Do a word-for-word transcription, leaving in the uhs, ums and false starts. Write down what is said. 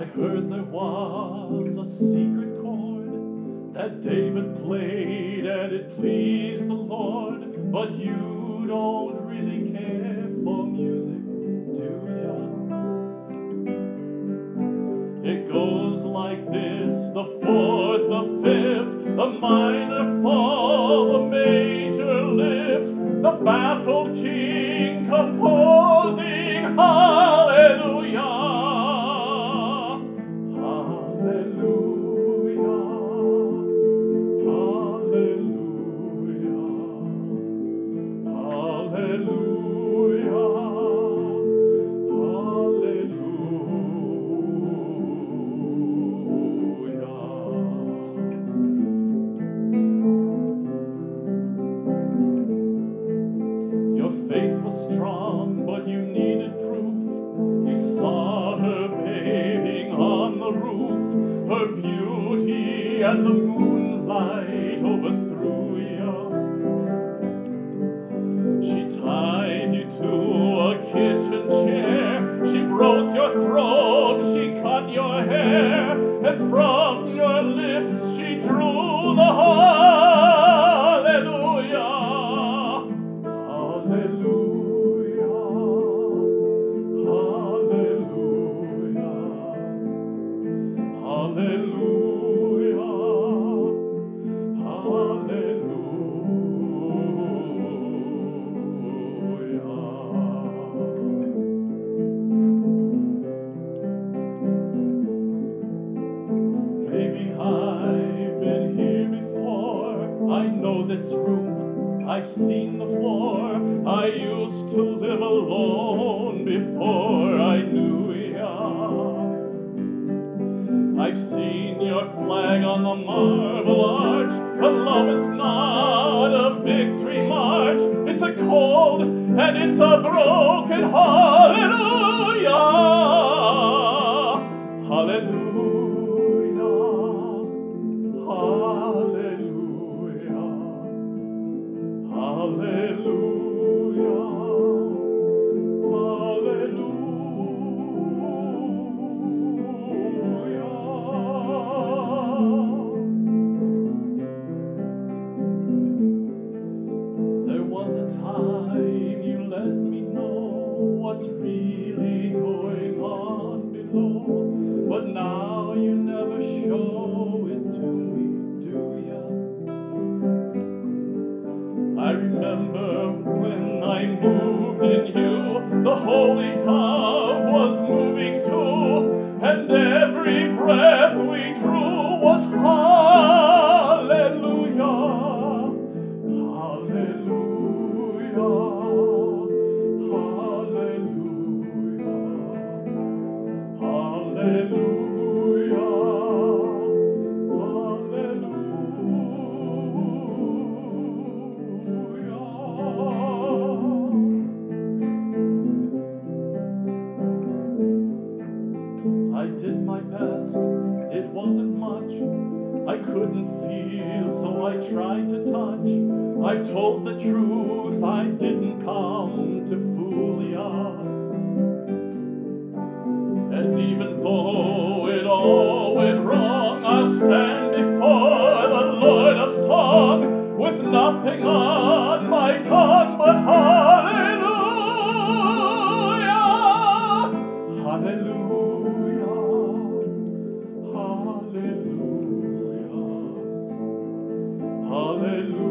heard there was a secret chord that David played and it pleased the Lord, but you don't really care for music, do ya? It goes like this: the fourth, the fifth, the minor fall, the major lift, the baffled king composing hallelujah. Your faith was strong, but you needed proof. You saw her bathing on the roof. Her beauty and the moonlight overthrew you. She tied you to a kitchen chair. She broke your throat, she cut your hair, and from your lips she drew the hallelujah. Hallelujah, hallelujah, hallelujah, hallelujah. Maybe I've been here before. I know this room, I've seen the floor. I used to live alone before I knew ya. I've seen your flag on the marble arch, but love is not a victory march. It's a cold and it's a broken hallelujah. Hallelujah, hallelujah, hallelujah, hallelujah. There was a time you let me know what's really going on below, but now you never show it to me, do ya? I remember when I moved in you, the holy dove was moving too, and every breath we drew was hallelujah, hallelujah, hallelujah, hallelujah, I did my best, it wasn't much. I couldn't feel, so I tried to touch. I've told the truth, I didn't come to fool ya. And even though it all went wrong, I'll stand before the Lord of song with nothing on my tongue but hallelujah, hallelujah, hallelujah, hallelujah.